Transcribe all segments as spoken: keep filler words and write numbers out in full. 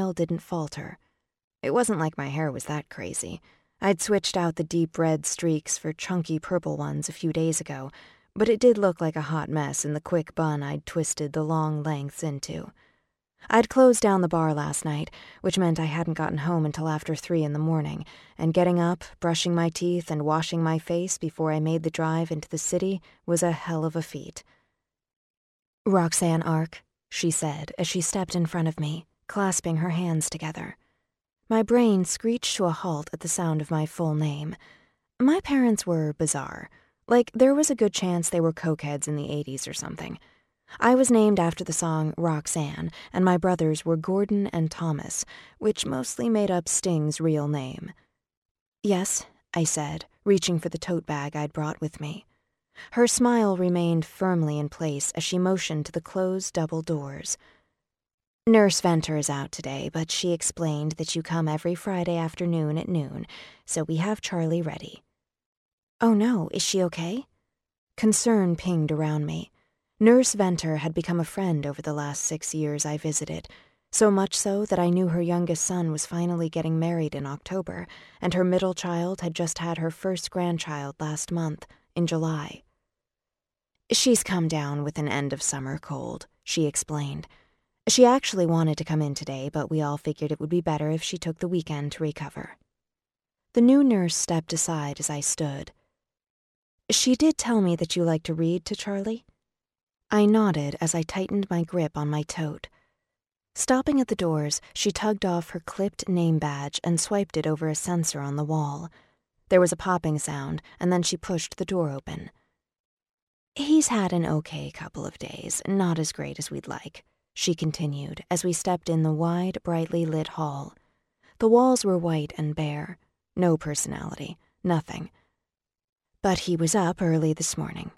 smile didn't falter. It wasn't like my hair was that crazy. I'd switched out the deep red streaks for chunky purple ones a few days ago, but it did look like a hot mess in the quick bun I'd twisted the long lengths into. I'd closed down the bar last night, which meant I hadn't gotten home until after three in the morning, and getting up, brushing my teeth, and washing my face before I made the drive into the city was a hell of a feat. "Roxanne Ark," she said as she stepped in front of me, clasping her hands together. My brain screeched to a halt at the sound of my full name. My parents were bizarre. Like, there was a good chance they were cokeheads in the eighties or something. I was named after the song Roxanne, and my brothers were Gordon and Thomas, which mostly made up Sting's real name. "Yes," I said, reaching for the tote bag I'd brought with me. Her smile remained firmly in place as she motioned to the closed double doors. "Nurse Venter is out today, but she explained that you come every Friday afternoon at noon, so we have Charlie ready." "Oh no, is she okay?" Concern pinged around me. Nurse Venter had become a friend over the last six years I visited, so much so that I knew her youngest son was finally getting married in October, and her middle child had just had her first grandchild last month, in July. "She's come down with an end-of-summer cold," she explained. "She actually wanted to come in today, but we all figured it would be better if she took the weekend to recover." The new nurse stepped aside as I stood. "She did tell me that you like to read to Charlie?" I nodded as I tightened my grip on my tote. Stopping at the doors, she tugged off her clipped name badge and swiped it over a sensor on the wall. There was a popping sound, and then she pushed the door open. "He's had an okay couple of days, not as great as we'd like," she continued as we stepped in the wide, brightly lit hall. The walls were white and bare. No personality. Nothing. "But he was up early this morning."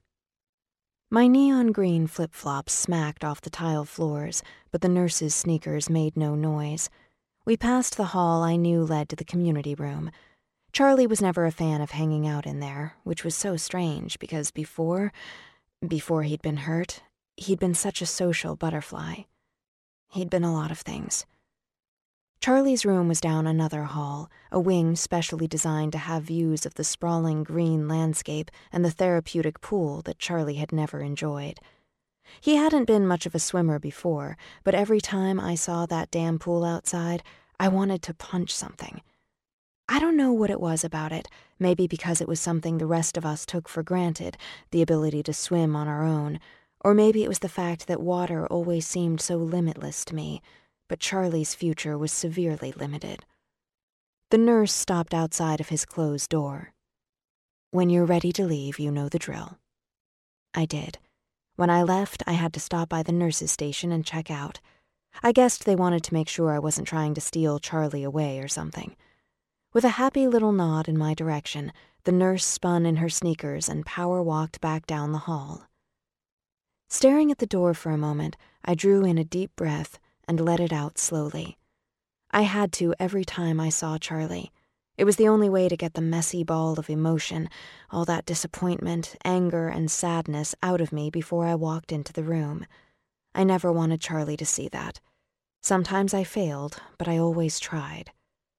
My neon green flip-flops smacked off the tile floors, but the nurse's sneakers made no noise. We passed the hall I knew led to the community room. Charlie was never a fan of hanging out in there, which was so strange because before, before he'd been hurt, he'd been such a social butterfly. He'd been a lot of things. Charlie's room was down another hall, a wing specially designed to have views of the sprawling green landscape and the therapeutic pool that Charlie had never enjoyed. He hadn't been much of a swimmer before, but every time I saw that damn pool outside, I wanted to punch something. I don't know what it was about it, maybe because it was something the rest of us took for granted, the ability to swim on our own, or maybe it was the fact that water always seemed so limitless to me, but Charlie's future was severely limited. The nurse stopped outside of his closed door. "When you're ready to leave, you know the drill." I did. When I left, I had to stop by the nurse's station and check out. I guessed they wanted to make sure I wasn't trying to steal Charlie away or something. With a happy little nod in my direction, the nurse spun in her sneakers and power-walked back down the hall. Staring at the door for a moment, I drew in a deep breath and let it out slowly. I had to every time I saw Charlie. It was the only way to get the messy ball of emotion, all that disappointment, anger, and sadness out of me before I walked into the room. I never wanted Charlie to see that. Sometimes I failed, but I always tried.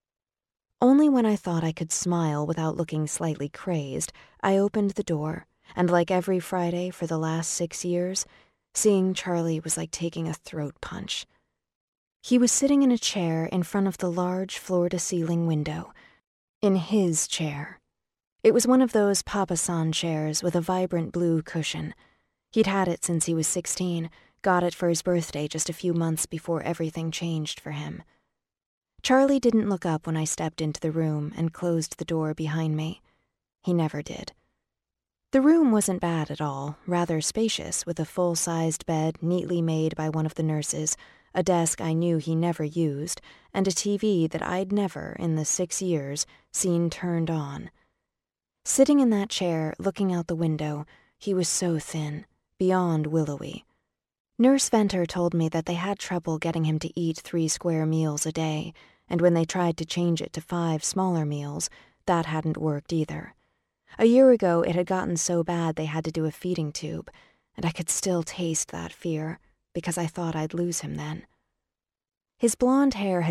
Only when I thought I could smile without looking slightly crazed, I opened the door, and like every Friday for the last six years, seeing Charlie was like taking a throat punch. He was sitting in a chair in front of the large floor-to-ceiling window. In his chair. It was one of those Papa-san chairs with a vibrant blue cushion. He'd had it since he was sixteen, got it for his birthday just a few months before everything changed for him. Charlie didn't look up when I stepped into the room and closed the door behind me. He never did. The room wasn't bad at all, rather spacious, with a full-sized bed neatly made by one of the nurses, a desk I knew he never used, and a T V that I'd never, in the six years, seen turned on. Sitting in that chair, looking out the window, he was so thin, beyond willowy. Nurse Venter told me that they had trouble getting him to eat three square meals a day, and when they tried to change it to five smaller meals, that hadn't worked either. A year ago, it had gotten so bad they had to do a feeding tube, and I could still taste that fear, because I thought I'd lose him then. His blonde hair had